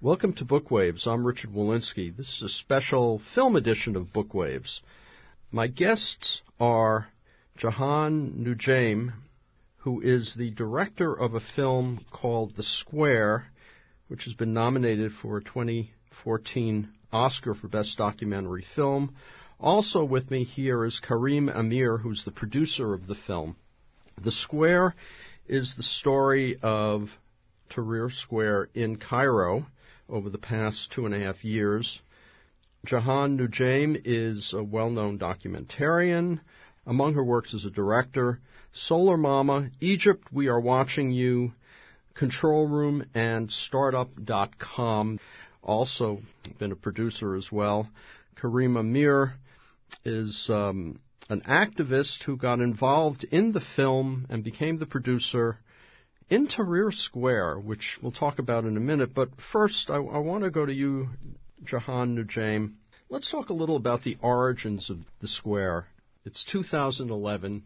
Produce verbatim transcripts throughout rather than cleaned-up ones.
Welcome to Bookwaves. I'm Richard Walensky. This is a special film edition of Bookwaves. My guests are Jahan Noujaim, who is the director of a film called The Square, which has been nominated for a twenty fourteen Oscar for Best Documentary Film. Also with me here is Karim Amir, who's the producer of the film. The Square is the story of Tahrir Square in Cairo over the past two and a half years. Jahan Noujaim is a well-known documentarian. Among her works as a director, Solar Mama, Egypt, We Are Watching You, Control Room, and Startup dot com. Also been a producer as well. Karim Amir is um, an activist who got involved in the film and became the producer in Tahrir Square, which we'll talk about in a minute. But first, I, I want to go to you, Jahan Noujaim. Let's talk a little about the origins of the Square. It's two thousand eleven.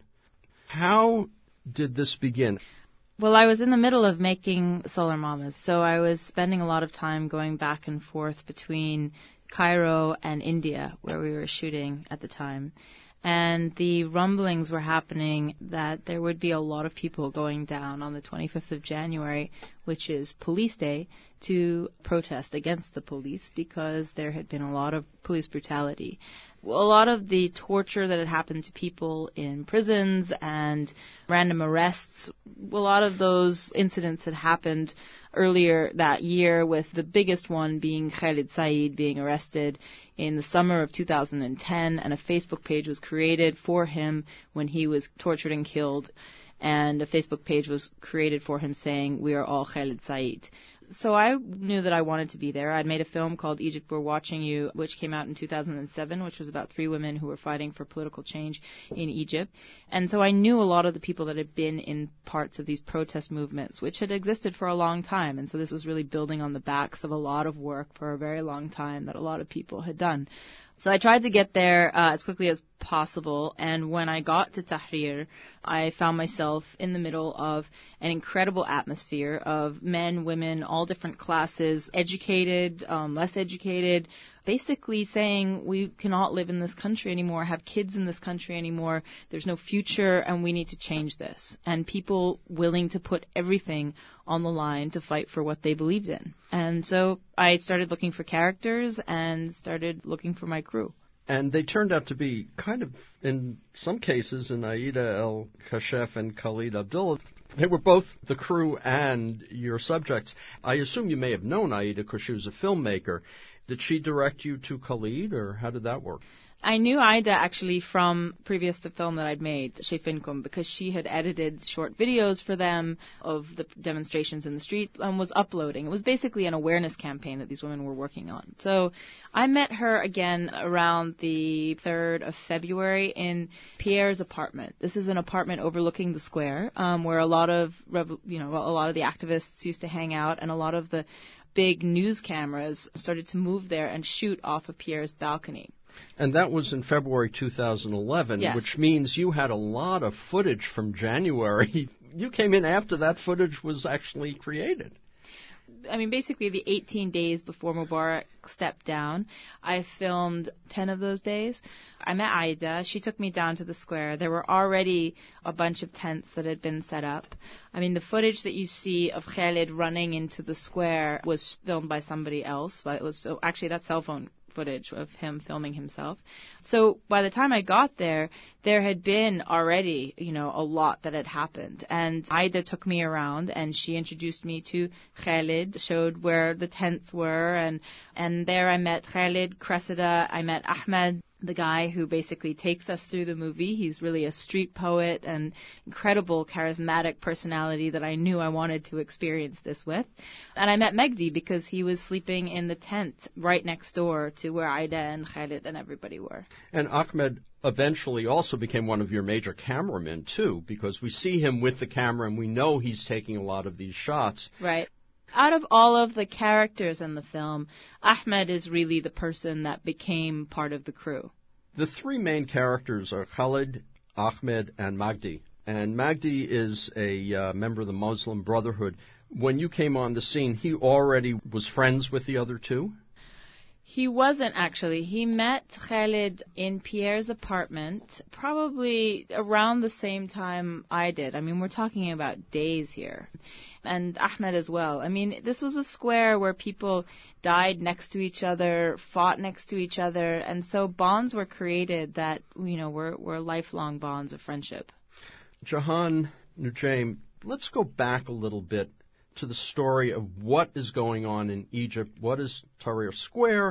How did this begin? Well, I was in the middle of making Solar Mamas, so I was spending a lot of time going back and forth between Cairo and India, where we were shooting at the time. And the rumblings were happening that there would be a lot of people going down on the twenty-fifth of January, which is Police Day, to protest against the police because there had been a lot of police brutality. A lot of the torture that had happened to people in prisons and random arrests, a lot of those incidents had happened earlier that year, with the biggest one being Khalid Said being arrested in the summer of two thousand ten, and a Facebook page was created for him when he was tortured and killed, and a Facebook page was created for him saying, "We are all Khalid Said." So I knew that I wanted to be there. I'd made a film called Egypt, We're Watching You, which came out in two thousand seven, which was about three women who were fighting for political change in Egypt. And so I knew a lot of the people that had been in parts of these protest movements, which had existed for a long time. And so this was really building on the backs of a lot of work for a very long time that a lot of people had done. So I tried to get there uh, as quickly as possible, and when I got to Tahrir, I found myself in the middle of an incredible atmosphere of men, women, all different classes, educated, um, less educated, basically saying we cannot live in this country anymore, have kids in this country anymore, there's no future, and we need to change this. And people willing to put everything on the line to fight for what they believed in. And so I started looking for characters and started looking for my crew. And they turned out to be kind of, in some cases, in Aida El-Kashef and Khalid Abdullah, they were both the crew and your subjects. I assume you may have known Aida because she was a filmmaker. Did she direct you to Khalid, or how did that work? I knew Aida actually from previous the film that I'd made, Shayfinkum, because she had edited short videos for them of the demonstrations in the street and was uploading. It was basically an awareness campaign that these women were working on. So I met her again around the third of February in Pierre's apartment. This is an apartment overlooking the square, um, where a lot of rev- you know a lot of the activists used to hang out, and a lot of the big news cameras started to move there and shoot off of Pierre's balcony. And that was in February two thousand eleven, yes. Which means you had a lot of footage from January. You came in after that footage was actually created. I mean, basically the eighteen days before Mubarak stepped down, I filmed ten of those days. I met Aida. She took me down to the square. There were already a bunch of tents that had been set up. I mean, the footage that you see of Khalid running into the square was filmed by somebody else. But it was actually that cell phone footage of him filming himself. So by the time I got there, there had been already, you know, a lot that had happened. And Aida took me around and she introduced me to Khalid, showed where the tents were, and and there I met Khalid, Cressida, I met Ahmed, the guy who basically takes us through the movie. He's really a street poet and incredible charismatic personality that I knew I wanted to experience this with. And I met Megdi because he was sleeping in the tent right next door to where Aida and Khalid and everybody were. And Ahmed eventually also became one of your major cameramen, too, because we see him with the camera and we know he's taking a lot of these shots. Right. Out of all of the characters in the film, Ahmed is really the person that became part of the crew. The three main characters are Khalid, Ahmed, and Magdi. And Magdi is a uh, member of the Muslim Brotherhood. when you came on the scene, he already was friends with the other two? He wasn't, actually. He met Khalid in Pierre's apartment probably around the same time I did. I mean, we're talking about days here. And Ahmed as well. I mean, this was a square where people died next to each other, fought next to each other, and so bonds were created that, you know, were, were lifelong bonds of friendship. Jahan Nujaim, let's go back a little bit to the story of what is going on in Egypt, what is Tahrir Square,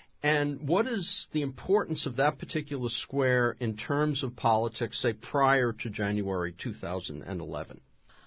and what is the importance of that particular square in terms of politics, say, prior to January two thousand eleven.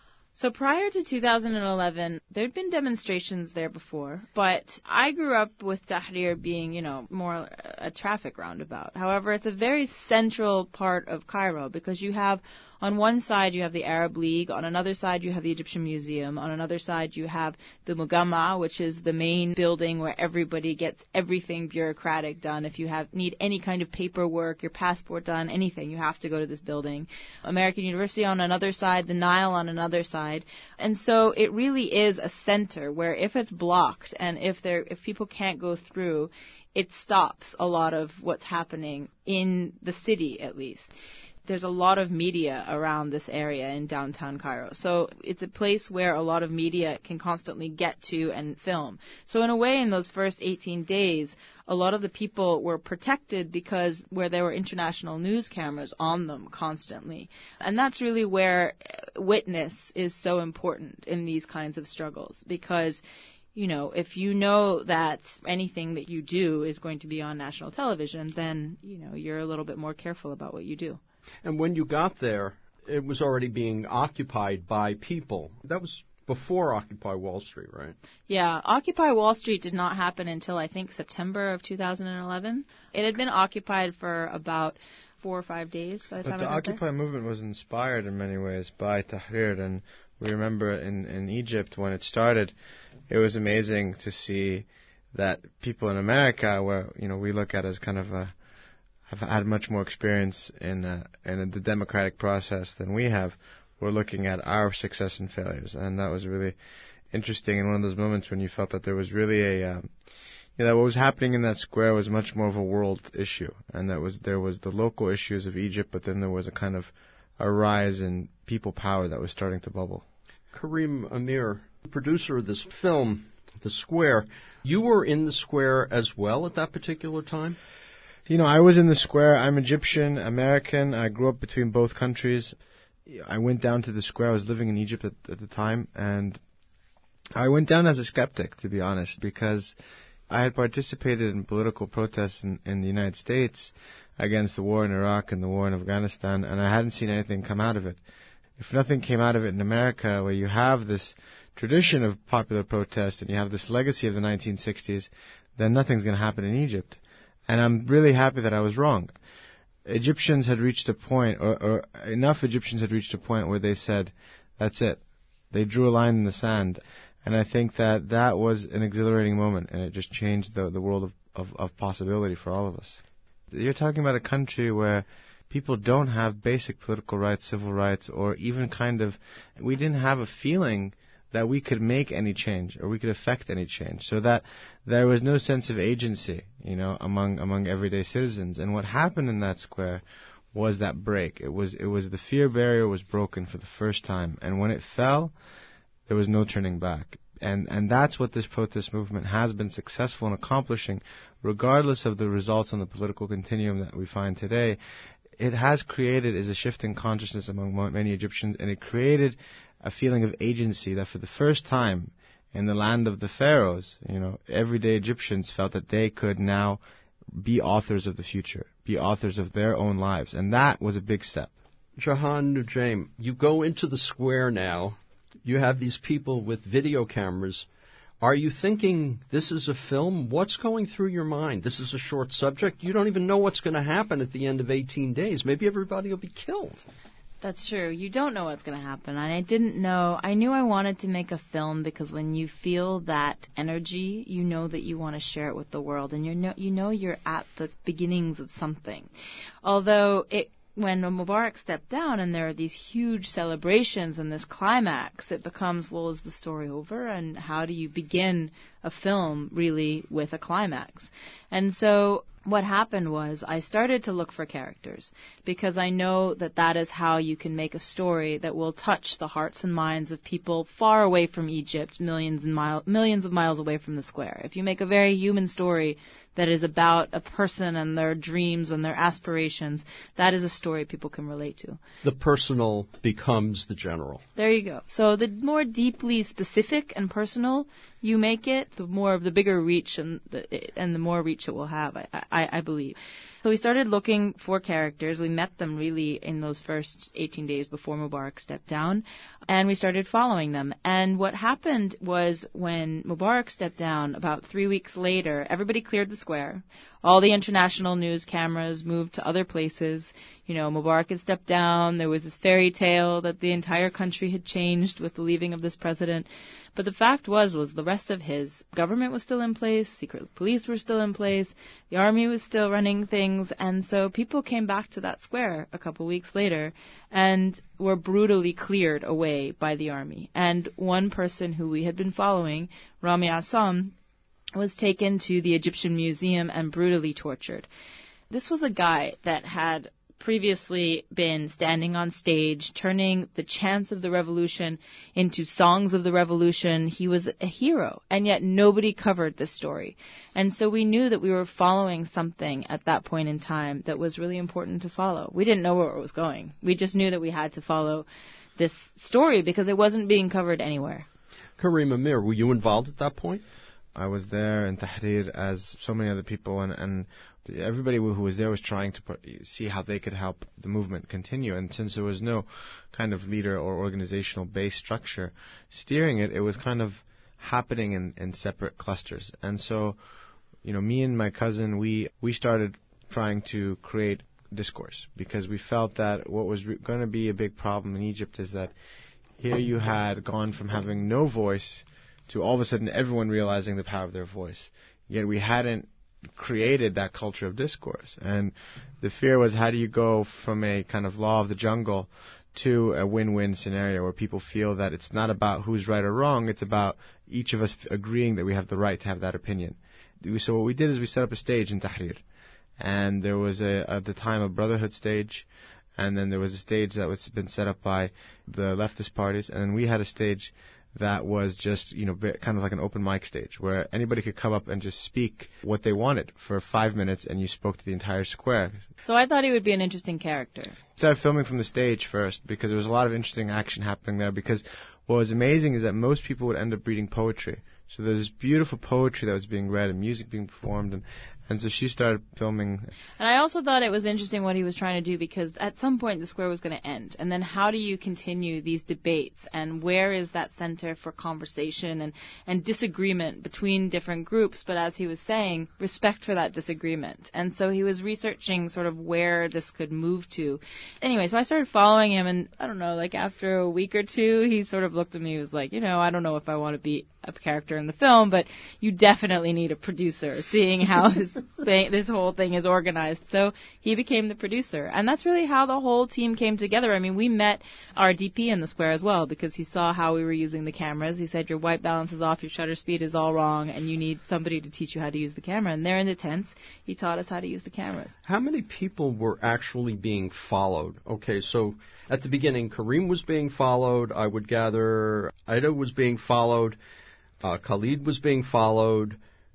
So prior to two thousand eleven, there'd been demonstrations there before, but I grew up with Tahrir being, you know, more a traffic roundabout. However, it's a very central part of Cairo because you have, on one side, you have the Arab League. On another side, you have the Egyptian Museum. On another side, you have the Mugamma, which is the main building where everybody gets everything bureaucratic done. If you have need any kind of paperwork, your passport done, anything, you have to go to this building. American University on another side, the Nile on another side. And so it really is a center where if it's blocked and if there if people can't go through, it stops a lot of what's happening in the city, at least. There's a lot of media around this area in downtown Cairo. So it's a place where a lot of media can constantly get to and film. So in a way, in those first eighteen days, a lot of the people were protected because where there were international news cameras on them constantly. And that's really where witness is so important in these kinds of struggles because, you know, if you know that anything that you do is going to be on national television, then, you know, you're a little bit more careful about what you do. And when you got there, it was already being occupied by people. That was before Occupy Wall Street, right? Yeah, Occupy Wall Street did not happen until, I think, September of two thousand eleven. It had been occupied for about four or five days by the but time the I got Occupy there. movement was inspired in many ways by Tahrir, and we remember in, in Egypt when it started, it was amazing to see that people in America, where, you know, we look at as kind of a have had much more experience in uh, in the democratic process than we have. We're looking at our success and failures, and that was really interesting. In one of those moments when you felt that there was really a, um, you know, what was happening in that square was much more of a world issue, and that was there was the local issues of Egypt, but then there was a kind of a rise in people power that was starting to bubble. Karim Amir, producer of this film, The Square, you were in the square as well at that particular time? You know, I was in the square. I'm Egyptian, American. I grew up between both countries. I went down to the square. I was living in Egypt at, at the time, and I went down as a skeptic, to be honest, because I had participated in political protests in, in the United States against the war in Iraq and the war in Afghanistan, and I hadn't seen anything come out of it. If nothing came out of it in America, where you have this tradition of popular protest and you have this legacy of the nineteen sixties, then nothing's going to happen in Egypt. And I'm really happy that I was wrong. Egyptians had reached a point, or, or enough Egyptians had reached a point where they said, that's it. They drew a line in the sand. And I think that that was an exhilarating moment, and it just changed the, the world of, of, of possibility for all of us. You're talking about a country where people don't have basic political rights, civil rights, or even kind of, we didn't have a feeling that we could make any change or we could affect any change, so that there was no sense of agency, you know, among among everyday citizens. And what happened in that square was that break. It was it was the fear barrier was broken for the first time, and when it fell, there was no turning back. And and that's what this protest movement has been successful in accomplishing, regardless of the results on the political continuum that we find today. It has created is a shift in consciousness among many Egyptians, and it created a feeling of agency that for the first time in the land of the pharaohs, you know, everyday Egyptians felt that they could now be authors of the future, be authors of their own lives. And that was a big step. Jahan Nujaim, you go into the square now. You have these people with video cameras. Are you thinking this is a film? What's going through your mind? This is a short subject. You don't even know what's going to happen at the end of eighteen days. Maybe everybody will be killed. That's true. You don't know what's going to happen. And I didn't know. I knew I wanted to make a film because when you feel that energy, you know that you want to share it with the world. And you know, you know you're at the beginnings of something. Although it when Mubarak stepped down and there are these huge celebrations and this climax, it becomes, well, is the story over? And how do you begin a film really with a climax? And so what happened was I started to look for characters because I know that that is how you can make a story that will touch the hearts and minds of people far away from Egypt, millions and mile, millions of miles away from the square. If you make a very human story that is about a person and their dreams and their aspirations, that is a story people can relate to. The personal becomes the general. There you go. So the more deeply specific and personal you make it, the more of the bigger reach and the, and the more reach it will have, I, I, I believe. So we started looking for characters. We met them really in those first eighteen days before Mubarak stepped down, and we started following them. And what happened was when Mubarak stepped down, about three weeks later, everybody cleared the square. All the international news cameras moved to other places. You know, Mubarak had stepped down. There was this fairy tale that the entire country had changed with the leaving of this president. But the fact was, was the rest of his government was still in place, secret police were still in place, the army was still running things, and so people came back to that square a couple weeks later and were brutally cleared away by the army. And one person who we had been following, Rami Assam, was taken to the Egyptian Museum and brutally tortured. This was a guy that had previously been standing on stage, turning the chants of the revolution into songs of the revolution. He was a hero, and yet nobody covered this story. And so we knew that we were following something at that point in time that was really important to follow. We didn't know where it was going. We just knew that we had to follow this story because it wasn't being covered anywhere. Karim Amir, were you involved at that point? I was there in Tahrir as so many other people, and, and everybody who was there was trying to put, see how they could help the movement continue. And since there was no kind of leader or organizational base structure steering it, it was kind of happening in, in separate clusters. And so, you know, me and my cousin, we, we started trying to create discourse because we felt that what was re- going to be a big problem in Egypt is that here you had gone from having no voice to all of a sudden everyone realizing the power of their voice. Yet we hadn't created that culture of discourse. And the fear was, how do you go from a kind of law of the jungle to a win-win scenario where people feel that it's not about who's right or wrong, it's about each of us agreeing that we have the right to have that opinion. So what we did is we set up a stage in Tahrir. And there was, a, at the time, a Brotherhood stage. And then there was a stage that was been set up by the leftist parties. And then we had a stage that was just, you know, kind of like an open mic stage where anybody could come up and just speak what they wanted for five minutes and you spoke to the entire square. So I thought he would be an interesting character. I started filming from the stage first because there was a lot of interesting action happening there because what was amazing is that most people would end up reading poetry. So there's this beautiful poetry that was being read and music being performed, and And so she started filming. And I also thought it was interesting what he was trying to do because at some point the square was going to end. And then how do you continue these debates? And where is that center for conversation and, and disagreement between different groups? But as he was saying, respect for that disagreement. And so he was researching sort of where this could move to. Anyway, so I started following him. And I don't know, like after a week or two, he sort of looked at me and was like, you know, I don't know if I want to be a character in the film, but you definitely need a producer, seeing how this thing, this whole thing is organized. So he became the producer, and that's really how the whole team came together. I mean, we met our D P in the square as well because he saw how we were using the cameras. He said, your white balance is off, your shutter speed is all wrong, and you need somebody to teach you how to use the camera. And there in the tents, he taught us how to use the cameras. How many people were actually being followed? Okay, so at the beginning, Karim was being followed. I would gather Ida was being followed. Uh, Khalid was being followed.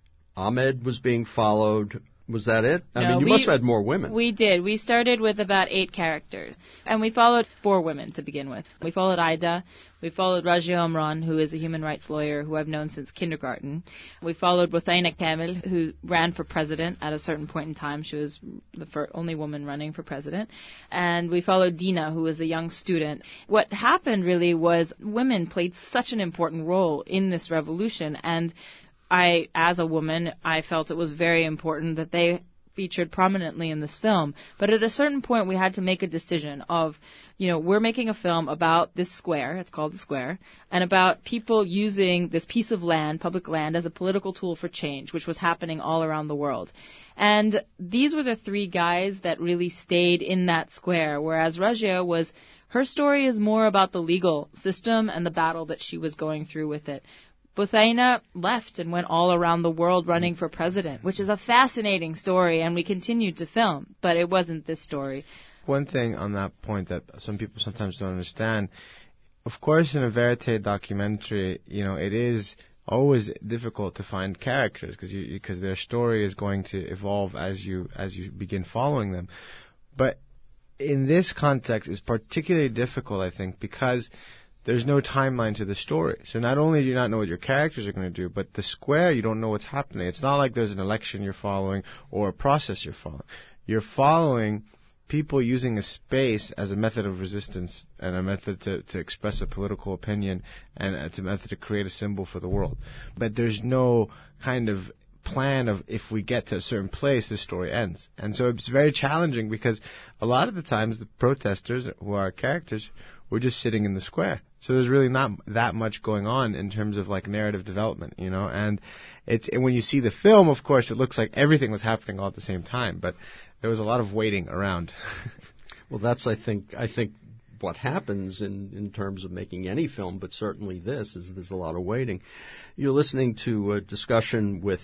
Ahmed was being followed. Was that it? I no, mean, you we, must have had more women. We did. We started with about eight characters. And we followed four women to begin with. We followed Ida. We followed Rajia Omran, who is a human rights lawyer who I've known since kindergarten. We followed Ruthaina Kamel, who ran for president at a certain point in time. She was the first, only woman running for president. And we followed Dina, who was a young student. What happened really was women played such an important role in this revolution. And I, as a woman, I felt it was very important that they featured prominently in this film. But at a certain point, we had to make a decision of, you know, we're making a film about this square, it's called The Square, and about people using this piece of land, public land, as a political tool for change, which was happening all around the world. And these were the three guys that really stayed in that square, whereas Rajia was, her story is more about the legal system and the battle that she was going through with it. Buthaina left and went all around the world running for president, which is a fascinating story, and we continued to film, but it wasn't this story. One thing on that point that some people sometimes don't understand, of course in a verite documentary, you know, it is always difficult to find characters because you, because their story is going to evolve as you as you begin following them. But in this context, it's particularly difficult, I think, because there's no timeline to the story. So not only do you not know what your characters are going to do, but the square, you don't know what's happening. It's not like there's an election you're following or a process you're following. You're following people using a space as a method of resistance and a method to, to express a political opinion and it's a method to create a symbol for the world. But there's no kind of plan of if we get to a certain place, the story ends. And so it's very challenging because a lot of the times the protesters who are characters were just sitting in the square. So there's really not that much going on in terms of like narrative development, you know. And it's and when you see the film, of course, it looks like everything was happening all at the same time, but there was a lot of waiting around. Well, that's I think I think what happens in, in terms of making any film, but certainly this is there's a lot of waiting. You're listening to a discussion with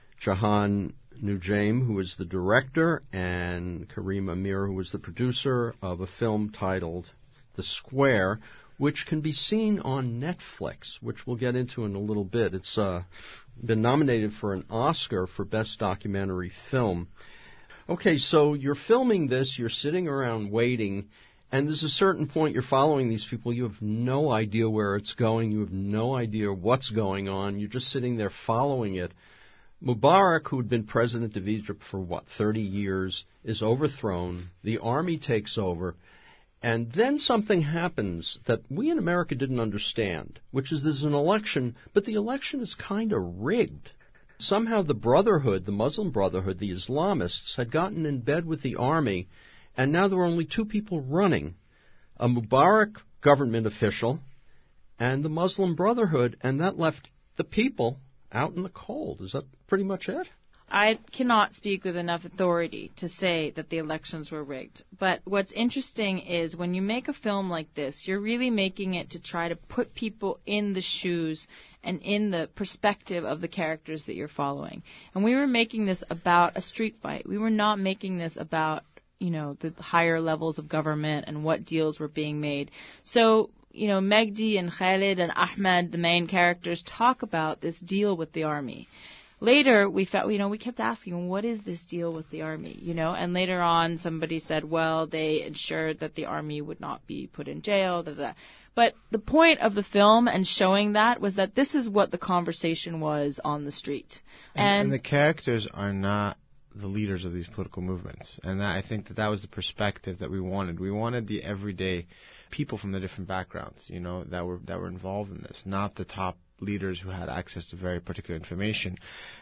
Jahan Nujaim, who is the director, and Karim Amir, who is the producer of a film titled The Square, which can be seen on Netflix, which we'll get into in a little bit. It's uh, been nominated for an Oscar for Best Documentary Film. Okay, so you're filming this, you're sitting around waiting, and there's a certain point you're following these people. You have no idea where it's going. You have no idea what's going on. You're just sitting there following it. Mubarak, who had been president of Egypt for, what, thirty years, is overthrown. The army takes over. And then something happens that we in America didn't understand, which is there's an election, but the election is kind of rigged. Somehow the Brotherhood, the Muslim Brotherhood, the Islamists, had gotten in bed with the army, and now there were only two people running, a Mubarak government official and the Muslim Brotherhood, and that left the people out in the cold. Is that pretty much it? I cannot speak with enough authority to say that the elections were rigged. But what's interesting is when you make a film like this, you're really making it to try to put people in the shoes and in the perspective of the characters that you're following. And we were making this about a street fight. We were not making this about, you know, the higher levels of government and what deals were being made. So, you know, Megdi and Khalid and Ahmed, the main characters, talk about this deal with the army. Later, we felt, you know, we kept asking, what is this deal with the army, you know? And later on, somebody said, well, they ensured that the army would not be put in jail, da, da, da. But the point of the film and showing that was that this is what the conversation was on the street. And, and, and the characters are not the leaders of these political movements. And that, I think that that was the perspective that we wanted. We wanted the everyday people from the different backgrounds, you know, that were that were involved in this, not the top leaders who had access to very particular information.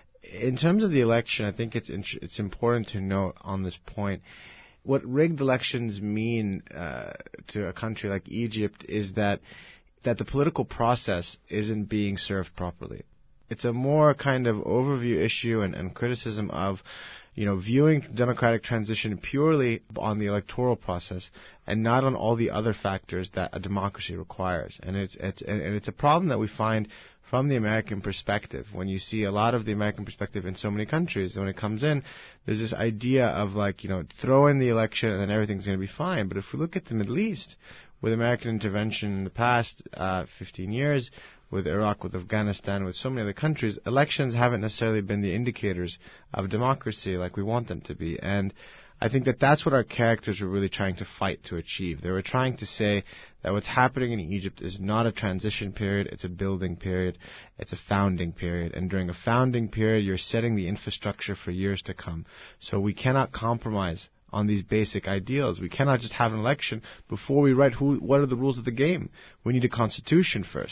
In terms of the election, I think it's it's important to note on this point, what rigged elections mean uh, to a country like Egypt is that that the political process isn't being served properly. It's a more kind of overview issue and, and criticism of, you know, viewing democratic transition purely on the electoral process and not on all the other factors that a democracy requires. And it's it's and it's a problem that we find from the American perspective. When you see a lot of the American perspective in so many countries, when it comes in, there's this idea of like, you know, throw in the election and then everything's going to be fine. But if we look at the Middle East, with American intervention in the past uh, fifteen years, with Iraq, with Afghanistan, with so many other countries, elections haven't necessarily been the indicators of democracy like we want them to be. And I think that that's what our characters were really trying to fight to achieve. They were trying to say that what's happening in Egypt is not a transition period, it's a building period, it's a founding period. And during a founding period, you're setting the infrastructure for years to come. So we cannot compromise on these basic ideals. We cannot just have an election before we write who, what are the rules of the game. We need a constitution first.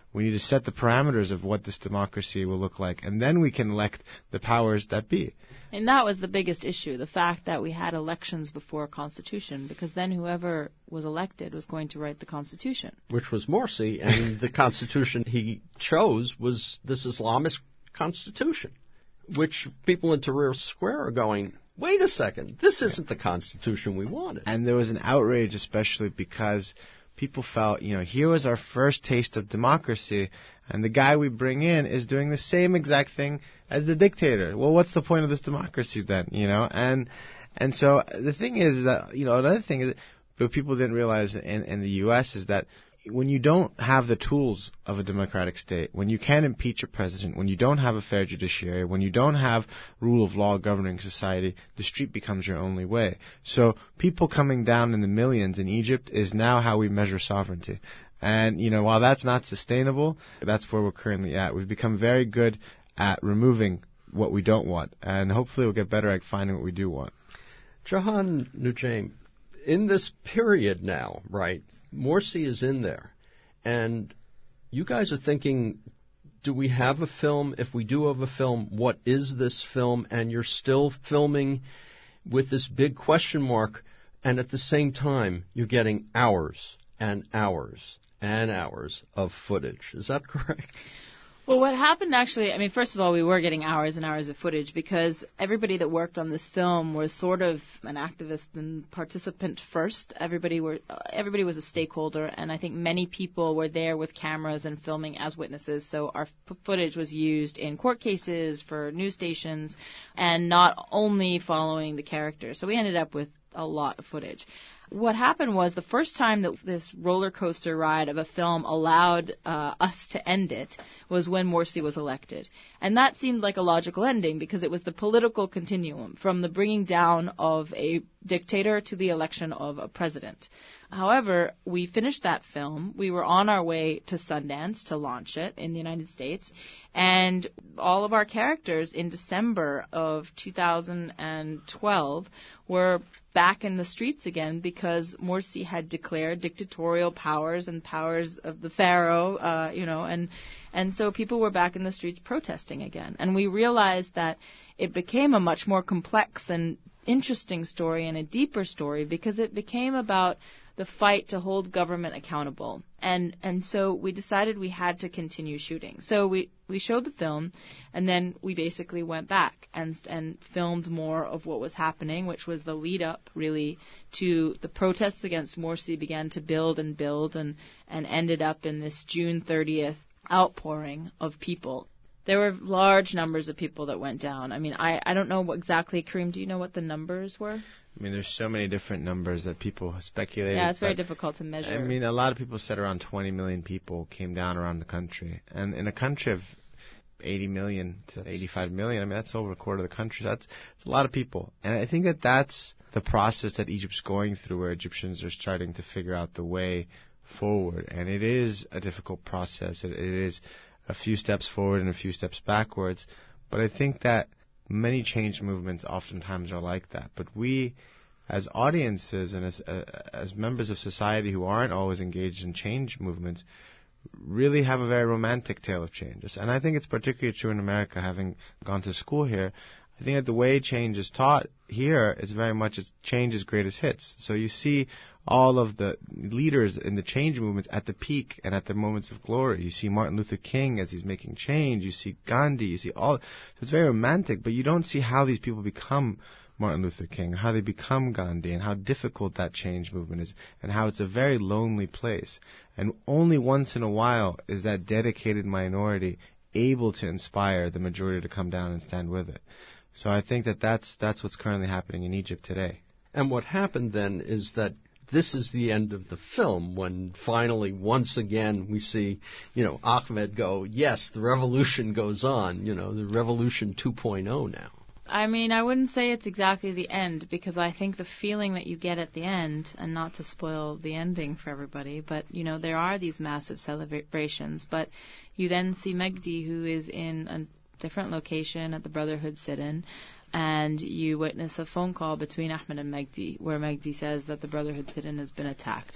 We need to set the parameters of what this democracy will look like, and then we can elect the powers that be. And that was the biggest issue, the fact that we had elections before a constitution, because then whoever was elected was going to write the constitution. Which was Morsi, and the constitution he chose was this Islamist constitution, which people in Tahrir Square are going, wait a second, this isn't the constitution we wanted. And there was an outrage, especially because people felt, you know, here was our first taste of democracy, and the guy we bring in is doing the same exact thing as the dictator. Well, what's the point of this democracy then, you know? And and so the thing is that, you know, another thing is, but people didn't realize in, in the U S is that when you don't have the tools of a democratic state, when you can't impeach a president, when you don't have a fair judiciary, when you don't have rule of law governing society, the street becomes your only way. So people coming down in the millions in Egypt is now how we measure sovereignty. And, you know, while that's not sustainable, that's where we're currently at. We've become very good at removing what we don't want, and hopefully we'll get better at finding what we do want. Jahan Noujaim, in this period now, right, Morsi is in there, and you guys are thinking, do we have a film? If we do have a film, what is this film? And you're still filming with this big question mark, and at the same time, you're getting hours and hours and hours of footage. Is that correct? Well, what happened actually, I mean, first of all, we were getting hours and hours of footage because everybody that worked on this film was sort of an activist and participant first. Everybody were, everybody was a stakeholder, and I think many people were there with cameras and filming as witnesses. So our f- footage was used in court cases, for news stations, and not only following the characters. So we ended up with a lot of footage. What happened was the first time that this roller coaster ride of a film allowed uh, us to end it was when Morsi was elected. And that seemed like a logical ending because it was the political continuum from the bringing down of a dictator to the election of a president. However, we finished that film. We were on our way to Sundance to launch it in the United States. And all of our characters in December of two thousand twelve were back in the streets again because Morsi had declared dictatorial powers and powers of the pharaoh, uh, you know, and and so people were back in the streets protesting again. And we realized that it became a much more complex and interesting story and a deeper story because it became about the fight to hold government accountable. And and so we decided we had to continue shooting. So we, we showed the film, and then we basically went back and and filmed more of what was happening, which was the lead up, really, to the protests against Morsi began to build and build and, and ended up in this June thirtieth outpouring of people. There were large numbers of people that went down. I mean, I, I don't know what exactly, Kareem, do you know what the numbers were? I mean, there's so many different numbers that people speculate. Yeah, it's very difficult to measure. I mean, a lot of people said around twenty million people came down around the country. And in a country of eighty million to eighty-five million, I mean, that's over a quarter of the country. That's, that's a lot of people. And I think that that's the process that Egypt's going through, where Egyptians are starting to figure out the way forward. And it is a difficult process. It, it is a few steps forward and a few steps backwards. But I think that many change movements oftentimes are like that. But we, as audiences and as uh, as members of society who aren't always engaged in change movements, really have a very romantic tale of changes. And I think it's particularly true in America, having gone to school here. I think that the way change is taught here is very much it's change's greatest hits. So you see all of the leaders in the change movements at the peak and at the moments of glory. You see Martin Luther King as he's making change. You see Gandhi. You see all. So it's very romantic, but you don't see how these people become Martin Luther King, how they become Gandhi, and how difficult that change movement is, and how it's a very lonely place. And only once in a while is that dedicated minority able to inspire the majority to come down and stand with it. So I think that that's, that's what's currently happening in Egypt today. And what happened then is that this is the end of the film when finally, once again, we see, you know, Ahmed go, yes, the revolution goes on, you know, the revolution two point oh now. I mean, I wouldn't say it's exactly the end because I think the feeling that you get at the end, and not to spoil the ending for everybody, but, you know, there are these massive celebrations, but you then see Megdi, who is in a different location at the Brotherhood sit-in, and you witness a phone call between Ahmed and Megdi where Megdi says that the Brotherhood sit-in has been attacked,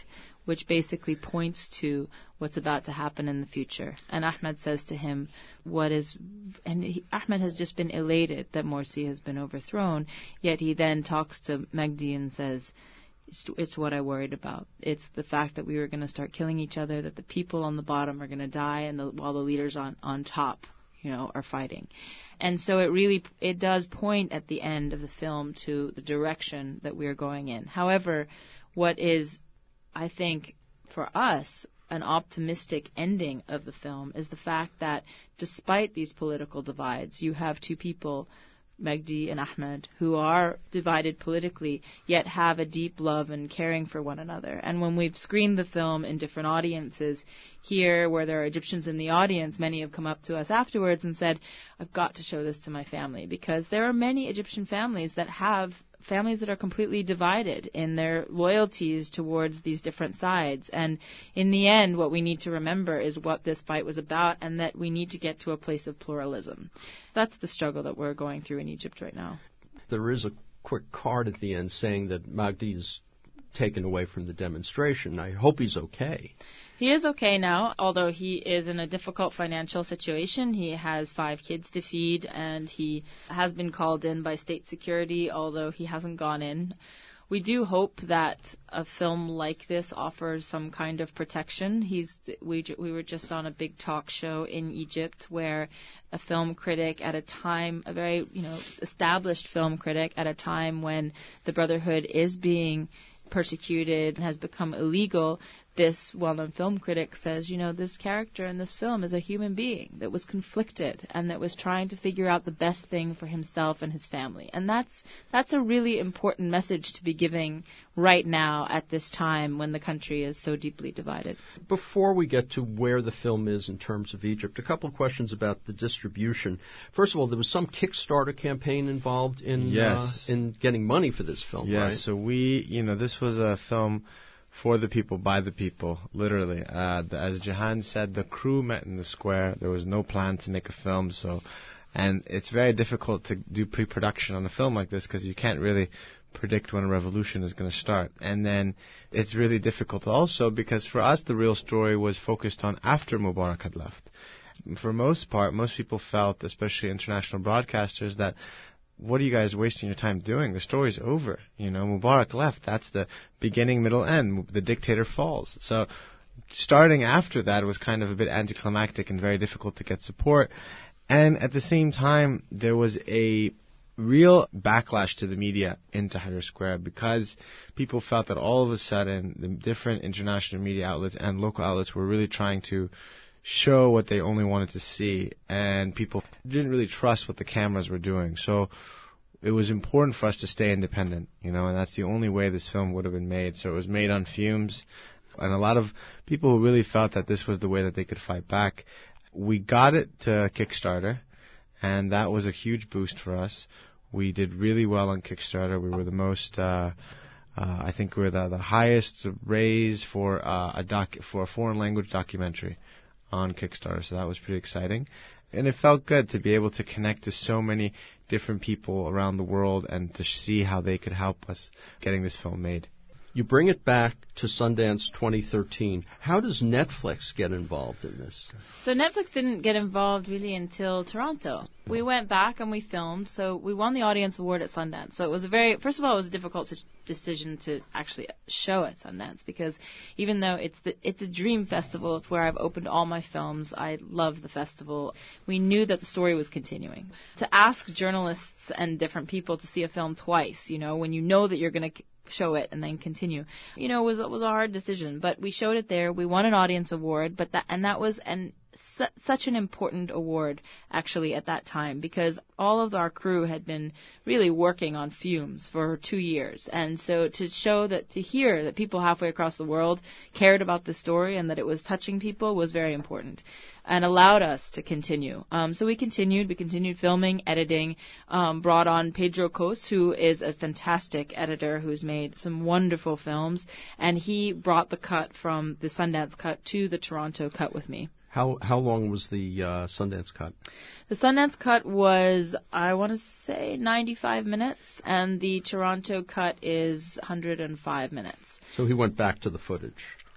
which basically points to what's about to happen in the future. And Ahmed says to him, what is, and he, Ahmed has just been elated that Morsi has been overthrown, yet he then talks to Magdi and says, It's, it's what I worried about. It's the fact that we were going to start killing each other, that the people on the bottom are going to die, and the, while the leaders on, on top, you know, are fighting. And so it really, it does point at the end of the film to the direction that we are going in. However, what is, I think, for us, an optimistic ending of the film is the fact that despite these political divides, you have two people, Magdi and Ahmed, who are divided politically, yet have a deep love and caring for one another. And when we've screened the film in different audiences, here where there are Egyptians in the audience, many have come up to us afterwards and said, I've got to show this to my family, because there are many Egyptian families that have families that are completely divided in their loyalties towards these different sides. And in the end, what we need to remember is what this fight was about, and that we need to get to a place of pluralism. That's the struggle that we're going through in Egypt right now. There is a quick card at the end saying that Magdi is taken away from the demonstration. I hope he's okay. He is okay now, although he is in a difficult financial situation. He has five kids to feed, and he has been called in by state security, although he hasn't gone in. We do hope that a film like this offers some kind of protection. He's we we were just on a big talk show in Egypt where a film critic at a time, a very, you know, established film critic at a time when the Brotherhood is being persecuted and has become illegal, this well-known film critic says, you know, this character in this film is a human being that was conflicted and that was trying to figure out the best thing for himself and his family. And that's that's a really important message to be giving right now at this time when the country is so deeply divided. Before we get to where the film is in terms of Egypt, a couple of questions about the distribution. First of all, there was some Kickstarter campaign involved in yes. uh, in getting money for this film, yes, right? Yes, so we, you know, this was a film for the people, by the people, literally. Uh, the, as Jahan said, the crew met in the square. There was no plan to make a film, so, and it's very difficult to do pre-production on a film like this because you can't really predict when a revolution is going to start. And then it's really difficult also because for us the real story was focused on after Mubarak had left. For most part, most people felt, especially international broadcasters, that what are you guys wasting your time doing? The story's over. You know, Mubarak left. That's the beginning, middle, end. The dictator falls. So starting after that was kind of a bit anticlimactic and very difficult to get support. And at the same time, there was a real backlash to the media in Tahrir Square because people felt that all of a sudden the different international media outlets and local outlets were really trying to show what they only wanted to see, and people didn't really trust what the cameras were doing. So it was important for us to stay independent, you know, and that's the only way this film would have been made. So it was made on fumes, and a lot of people who really felt that this was the way that they could fight back. We got it to Kickstarter, and that was a huge boost for us. We did really well on Kickstarter. We were the most, uh, uh, I think we were the, the highest raise for uh, a doc for a foreign language documentary on Kickstarter, so that was pretty exciting. And it felt good to be able to connect to so many different people around the world and to see how they could help us getting this film made. You bring it back to Sundance twenty thirteen. How does Netflix get involved in this? So Netflix didn't get involved really until Toronto. We went back and we filmed, so we won the Audience Award at Sundance. So it was a very, first of all, it was a difficult decision to actually show at Sundance because even though it's the, it's a dream festival, it's where I've opened all my films, I love the festival, we knew that the story was continuing. To ask journalists and different people to see a film twice, you know, when you know that you're going to show it and then continue, you know, it was it was a hard decision, but we showed it there. We won an Audience Award, but that and that was an su- such an important award actually at that time because all of our crew had been really working on Fumes for two years, and so to show that, to hear that people halfway across the world cared about the story and that it was touching people was very important and allowed us to continue. Um, so we continued. We continued filming, editing, um, brought on Pedro Cos, who is a fantastic editor who's made some wonderful films, and he brought the cut from the Sundance cut to the Toronto cut with me. How how long was the uh, Sundance cut? The Sundance cut was, I want to say, ninety-five minutes, and the Toronto cut is one hundred five minutes. So he went back to the footage.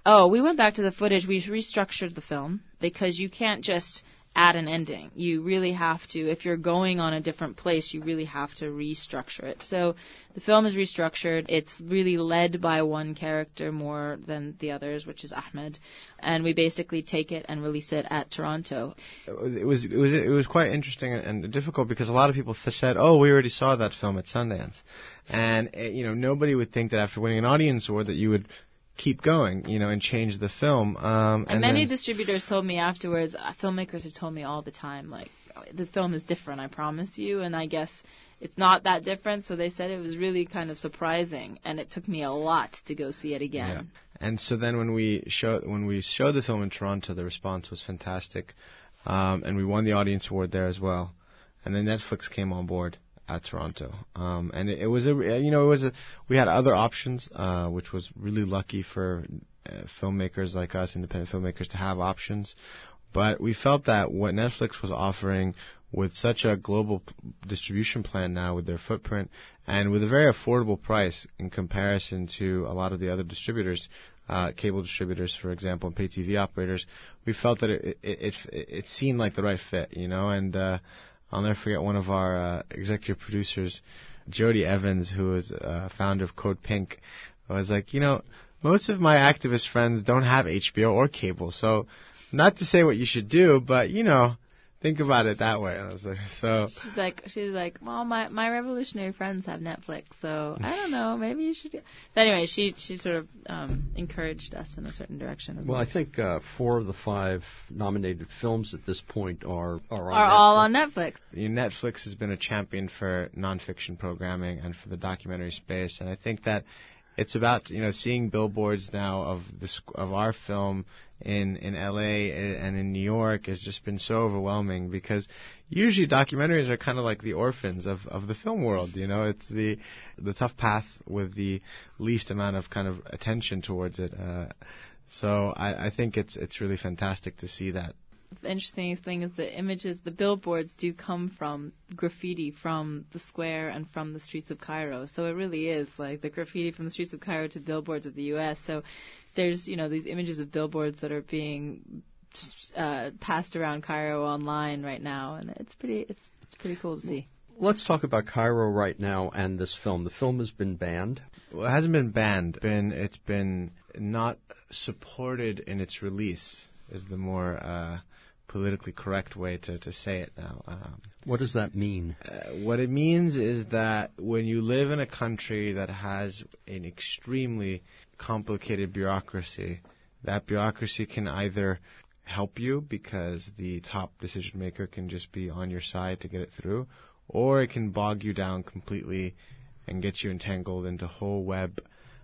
Oh, we went back to the footage. We restructured the film because you can't just add an ending. You really have to, if you're going on a different place, you really have to restructure it. So the film is restructured. It's really led by one character more than the others, which is Ahmed. And we basically take it and release it at Toronto. It was it was it was quite interesting and difficult because a lot of people th- said, "Oh, we already saw that film at Sundance," and uh, you know nobody would think that after winning an audience award that you would keep going, you know, and change the film. Um, and, and many then, distributors told me afterwards, uh, filmmakers have told me all the time, like, the film is different, I promise you. And I guess it's not that different. So they said it was really kind of surprising. And it took me a lot to go see it again. Yeah. And so then when we show when we showed the film in Toronto, the response was fantastic. Um, and we won the audience award there as well. And then Netflix came on board at Toronto, um, and it, it was a you know it was a we had other options, uh, which was really lucky for uh, filmmakers like us, independent filmmakers, to have options. But we felt that what Netflix was offering, with such a global p- distribution plan now, with their footprint and with a very affordable price in comparison to a lot of the other distributors, uh, cable distributors, for example, and pay T V operators, we felt that it it it, it, it seemed like the right fit, you know, and. Uh, I'll never forget one of our uh, executive producers, Jody Evans, who was uh, founder of Code Pink, was like, you know, most of my activist friends don't have H B O or cable, so not to say what you should do, but, you know, think about it that way. And I was like, so. She's like, she's like, well, my my revolutionary friends have Netflix, so I don't know, maybe you should. Do. So anyway, she she sort of um, encouraged us in a certain direction. As well, well, I think uh, four of the five nominated films at this point are are, on are Netflix. all on Netflix. Netflix has been a champion for nonfiction programming and for the documentary space, and I think that it's about, you know, seeing billboards now of this of our film in in L A and in New York has just been so overwhelming, because usually documentaries are kind of like the orphans of, of the film world. You know, it's the the tough path with the least amount of kind of attention towards it. Uh, so I, I think it's it's really fantastic to see that. The interesting thing is the images, the billboards do come from graffiti from the square and from the streets of Cairo. So it really is like the graffiti from the streets of Cairo to billboards of the U S. So there's, you know, these images of billboards that are being uh, passed around Cairo online right now, and it's pretty, it's it's pretty cool to see. Let's talk about Cairo right now and this film. The film has been banned. Well, it hasn't been banned. Been it's been not supported in its release is the more uh, politically correct way to, to say it now. Um, what does that mean? Uh, what it means is that when you live in a country that has an extremely complicated bureaucracy, that bureaucracy can either help you because the top decision maker can just be on your side to get it through, or it can bog you down completely and get you entangled into a whole web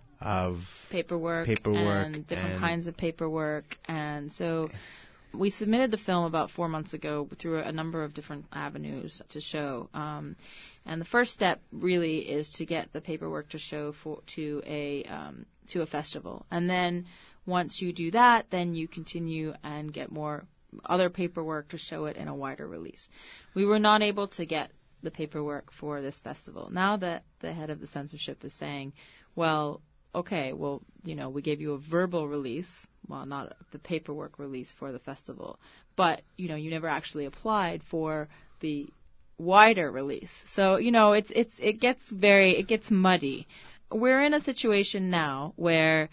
of paperwork, paperwork and different and kinds of paperwork. And so we submitted the film about four months ago through a number of different avenues to show. Um, and the first step really is to get the paperwork to show for, to a um, to a festival. And then once you do that, then you continue and get more other paperwork to show it in a wider release. We were not able to get the paperwork for this festival. Now that the head of the censorship is saying, well, okay, well, you know, we gave you a verbal release, well, not the paperwork release for the festival, but, you know, you never actually applied for the wider release. So, you know, it's it's it gets very, it gets muddy. We're in a situation now where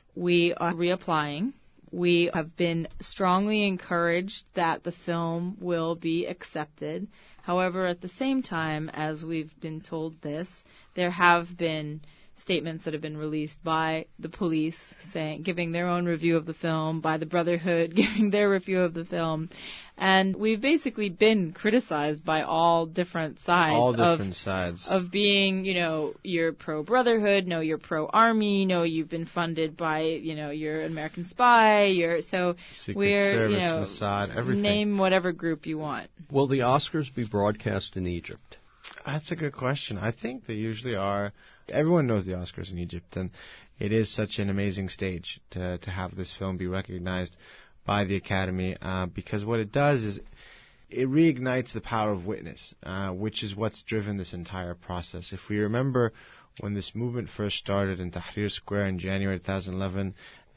we are reapplying. We have been strongly encouraged that the film will be accepted. However, at the same time, as we've been told this, there have been statements that have been released by the police saying, giving their own review of the film, by the Brotherhood giving their review of the film. And we've basically been criticized by all different sides. All different of, sides. Of being, you know, you're pro-Brotherhood, no, you're pro-Army, no, you've been funded by, you know, you're an American spy, you're, so Secret we're, Service, you know, Mossad, everything. Name whatever group you want. Will the Oscars be broadcast in Egypt? That's a good question. I think they usually are. Everyone knows the Oscars in Egypt, and it is such an amazing stage to to have this film be recognized by the Academy, uh, because what it does is it reignites the power of witness, uh, which is what's driven this entire process. If we remember when this movement first started in Tahrir Square in January two thousand eleven,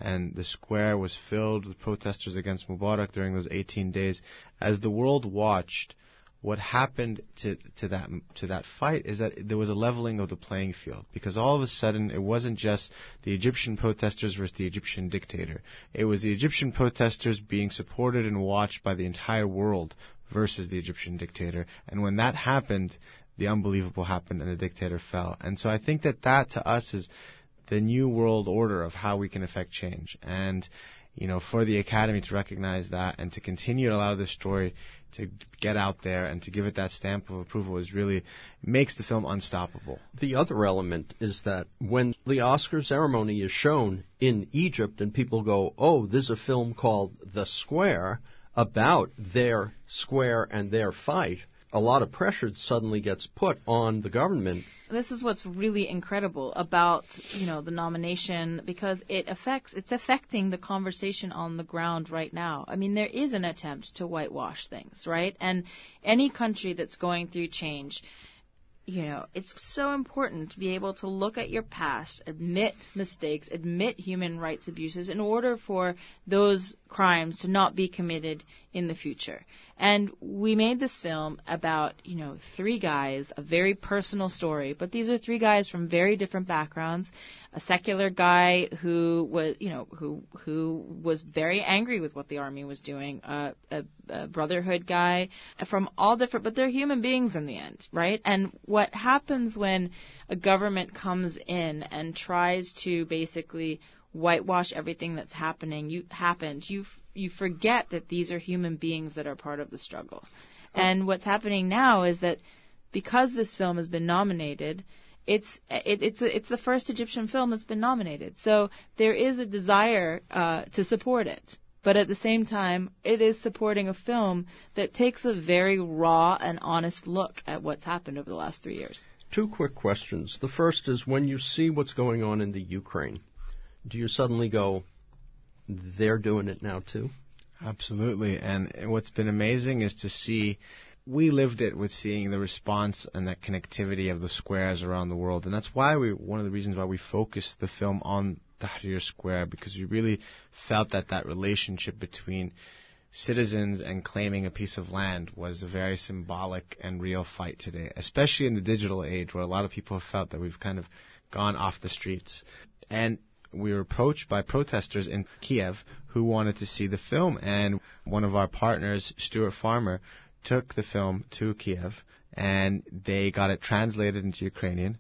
and the square was filled with protesters against Mubarak during those eighteen days. As the world watched, what happened to, to that to that fight is that there was a leveling of the playing field, because all of a sudden it wasn't just the Egyptian protesters versus the Egyptian dictator. It was the Egyptian protesters being supported and watched by the entire world versus the Egyptian dictator. And when that happened, the unbelievable happened and the dictator fell. And so I think that that to us is the new world order of how we can affect change. And you know, for the Academy to recognize that and to continue to allow this story to get out there and to give it that stamp of approval is really makes the film unstoppable. The other element is that when the Oscar ceremony is shown in Egypt and people go, oh, there's a film called The Square about their square and their fight, a lot of pressure suddenly gets put on the government. This is what's really incredible about, you know, the nomination, because it affects, it's affecting the conversation on the ground right now. I mean, there is an attempt to whitewash things, right? And any country that's going through change, you know, it's so important to be able to look at your past, admit mistakes, admit human rights abuses in order for those crimes to not be committed in the future. And we made this film about, you know, three guys, a very personal story, but these are three guys from very different backgrounds. A secular guy who was, you know, who who was very angry with what the army was doing. Uh, a, a brotherhood guy, from all different, but they're human beings in the end, right? And what happens when a government comes in and tries to basically whitewash everything that's happening, you happened, you you forget that these are human beings that are part of the struggle. And what's happening now is that because this film has been nominated, it's it, it's a, it's the first Egyptian film that's been nominated. So there is a desire uh, to support it, but at the same time, it is supporting a film that takes a very raw and honest look at what's happened over the last three years. Two quick questions. The first is, when you see what's going on in the Ukraine, do you suddenly go, they're doing it now too? Absolutely. And what's been amazing is to see, we lived it with seeing the response and that connectivity of the squares around the world. And that's why we, one of the reasons why we focused the film on Tahrir Square, because we really felt that that relationship between citizens and claiming a piece of land was a very symbolic and real fight today, especially in the digital age where a lot of people have felt that we've kind of gone off the streets. And we were approached by protesters in Kiev who wanted to see the film, and one of our partners, Stuart Farmer, took the film to Kiev, and they got it translated into Ukrainian,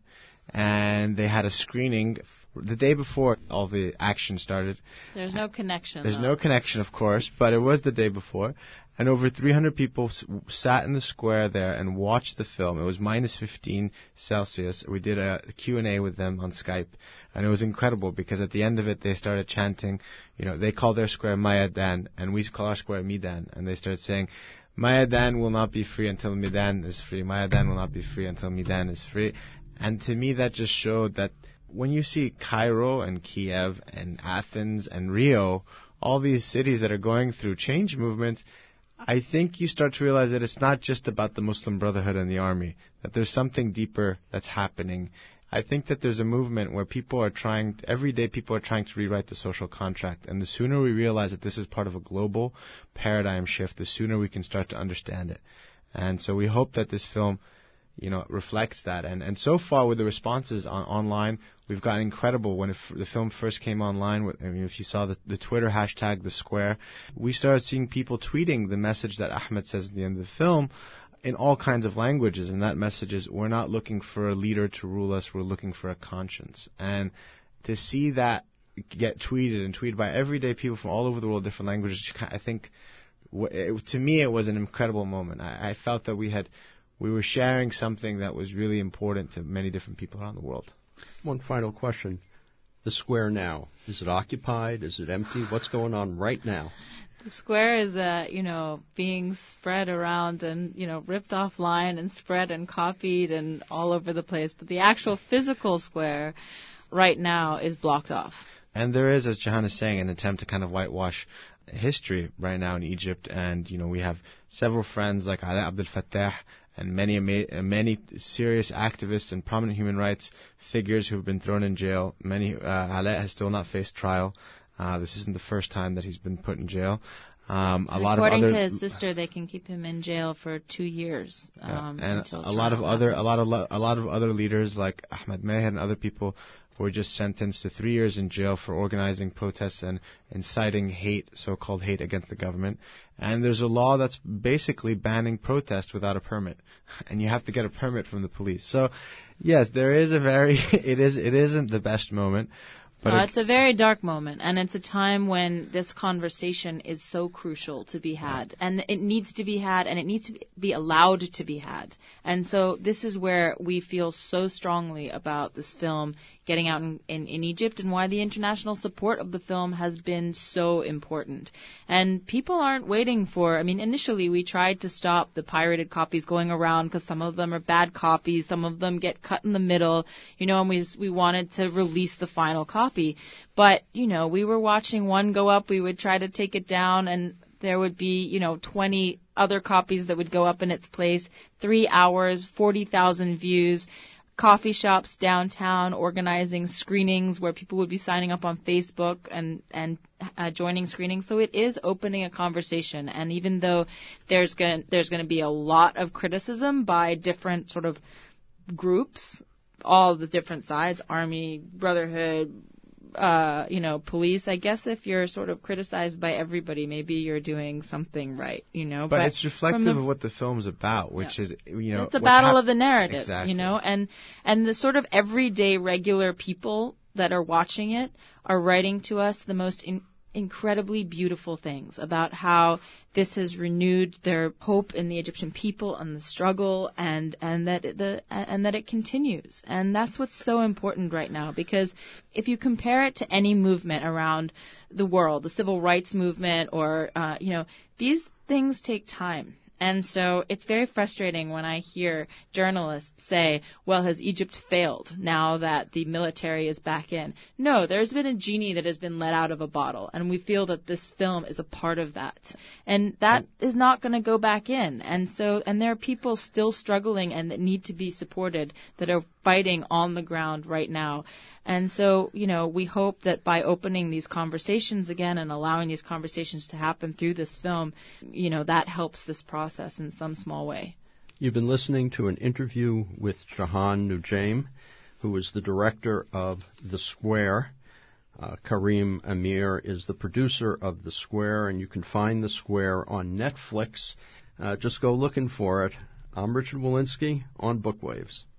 and they had a screening the day before all the action started. There's no connection. There's though. no connection, of course, but it was the day before. And over three hundred people s- sat in the square there and watched the film. It was minus fifteen Celsius. We did a Q and A with them on Skype, and it was incredible because at the end of it, they started chanting, you know, they call their square Mayadan, and we call our square Midan, and they started saying, Mayadan will not be free until Midan is free. Mayadan will not be free until Midan is free. And to me, that just showed that when you see Cairo and Kiev and Athens and Rio, all these cities that are going through change movements, I think you start to realize that it's not just about the Muslim Brotherhood and the army, that there's something deeper that's happening. I think that there's a movement where people are trying, every day people are trying to rewrite the social contract. And the sooner we realize that this is part of a global paradigm shift, the sooner we can start to understand it. And so we hope that this film, you know, reflects that. And and so far with the responses on, online, we've gotten incredible. When it, the film first came online, I mean, if you saw the, the Twitter hashtag, The Square, we started seeing people tweeting the message that Ahmed says at the end of the film in all kinds of languages. And that message is, we're not looking for a leader to rule us, we're looking for a conscience. And to see that get tweeted and tweeted by everyday people from all over the world, different languages, I think, it, to me, it was an incredible moment. I, I felt that we had... we were sharing something that was really important to many different people around the world. One final question. The square now, is it occupied? Is it empty? What's going on right now? The square is, uh, you know, being spread around and, you know, ripped offline and spread and copied and all over the place. But the actual physical square right now is blocked off. And there is, as Jahan is saying, an attempt to kind of whitewash history right now in Egypt. And, you know, we have several friends like Ala Abdel Fattah and many many serious activists and prominent human rights figures who have been thrown in jail. Many uh, Ala has still not faced trial. Uh, this isn't the first time that he's been put in jail. Um, a lot According of other, to his sister, they can keep him in jail for two years. Um, yeah, and until a lot of trial other, happens. a lot of, lo- a lot of other leaders like Ahmed Meher and other people were just sentenced to three years in jail for organizing protests and inciting hate, so-called hate against the government. And there's a law that's basically banning protest without a permit, and you have to get a permit from the police. So, yes, there is a very, it is, it isn't the best moment. But Uh, it, it's a very dark moment, and it's a time when this conversation is so crucial to be had, and it needs to be had, and it needs to be allowed to be had. And so this is where we feel so strongly about this film getting out in, in, in Egypt, and why the international support of the film has been so important. And people aren't waiting for, I mean, initially we tried to stop the pirated copies going around because some of them are bad copies, some of them get cut in the middle, you know, and we, we wanted to release the final copy. But, you know, we were watching one go up, we would try to take it down, and there would be, you know, twenty other copies that would go up in its place. Three hours, forty thousand views, coffee shops downtown organizing screenings where people would be signing up on Facebook and, and uh, joining screenings. So it is opening a conversation. And even though there's going there's going to be a lot of criticism by different sort of groups, all the different sides, Army, Brotherhood, uh, you know, police, I guess if you're sort of criticized by everybody, maybe you're doing something right, you know. but, But it's reflective the, of what the film's about, which yeah. is, you know, it's a what's battle hap- of the narrative, exactly. you know, and and the sort of everyday regular people that are watching it are writing to us the most in, incredibly beautiful things about how this has renewed their hope in the Egyptian people and the struggle, and and that it, the and that it continues. And that's what's so important right now, because if you compare it to any movement around the world, the civil rights movement, or uh, you know, these things take time. And so it's very frustrating when I hear journalists say, well, has Egypt failed now that the military is back in? No, there's been a genie that has been let out of a bottle, and we feel that this film is a part of that. And that is not going to go back in. And so, and there are people still struggling and that need to be supported that are fighting on the ground right now. And so, you know, we hope that by opening these conversations again and allowing these conversations to happen through this film, you know, that helps this process in some small way. You've been listening to an interview with Jahan Noujaim, who is the director of The Square. Uh, Karim Amir is the producer of The Square, and you can find The Square on Netflix. Uh, just go looking for it. I'm Richard Walensky on Bookwaves.